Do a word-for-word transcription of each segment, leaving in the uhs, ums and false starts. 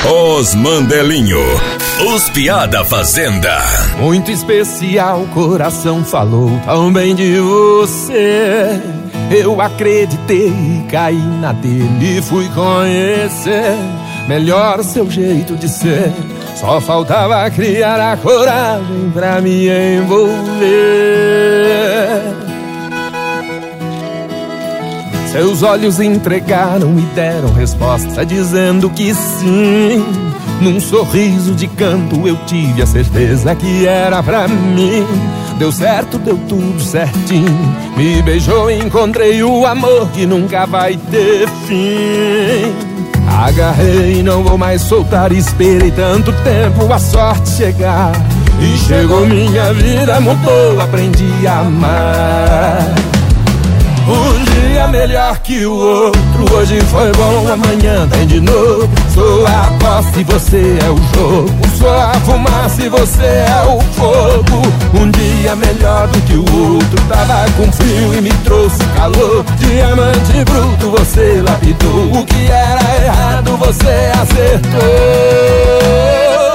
Os Mandelinho, os piada fazenda. Muito especial, coração falou tão bem de você. Eu acreditei e caí na dele e fui conhecer melhor o seu jeito de ser. Só faltava criar a coragem pra me envolver. Seus olhos entregaram e deram resposta dizendo que sim. Num sorriso de canto eu tive a certeza que era pra mim. Deu certo, deu tudo certinho. Me beijou e encontrei o amor que nunca vai ter fim. Agarrei e não vou mais soltar. Esperei tanto tempo a sorte chegar. E chegou, minha vida mudou, aprendi a amar. Um dia melhor que o outro, hoje foi bom, amanhã tem de novo. Sou a aposta e você é o jogo, sou a fumaça e você é o fogo. Um dia melhor do que o outro, tava com frio e me trouxe calor. Diamante bruto você lapidou, o que era errado você acertou.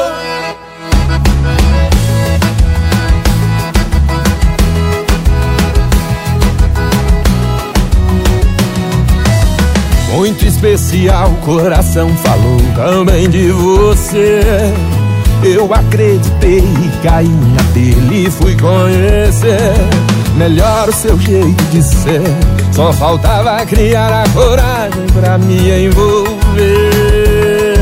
Muito especial, coração falou também de você. Eu acreditei e caí na dele e fui conhecer melhor o seu jeito de ser. Só faltava criar a coragem pra me envolver.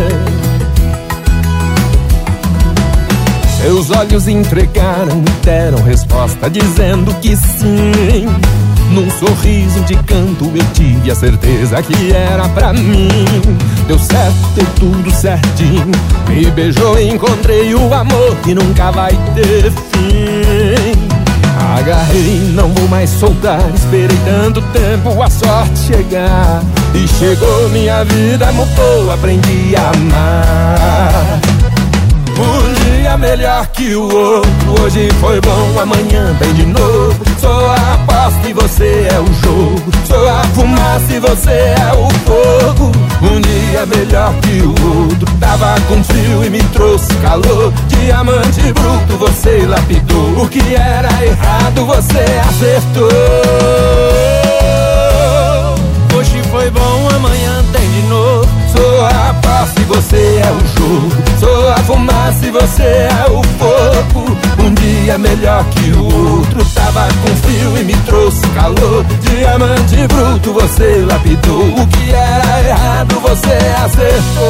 Seus olhos entregaram e deram resposta dizendo que sim. Num sorriso de canto eu tive a certeza que era pra mim. Deu certo, deu tudo certinho. Me beijou e encontrei o amor que nunca vai ter fim. Agarrei, não vou mais soltar. Esperei tanto tempo a sorte chegar. E chegou, minha vida mudou, aprendi a amar. Um dia melhor que o outro, hoje foi bom, amanhã tem de novo. Sou a aposta e você é o jogo, sou a fumaça e você é o fogo. Um dia melhor que o outro, tava com frio e me trouxe calor. Diamante bruto você lapidou, o que era errado você acertou. Hoje foi bom, amanhã tem de novo. Sou a aposta e você é o jogo, sou a fumaça e você é o fogo. Um dia melhor que o outro, tava com frio e me trouxe calor. Diamante bruto você lapidou, o que era errado você acertou.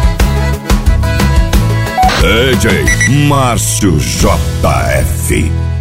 D J Márcio J F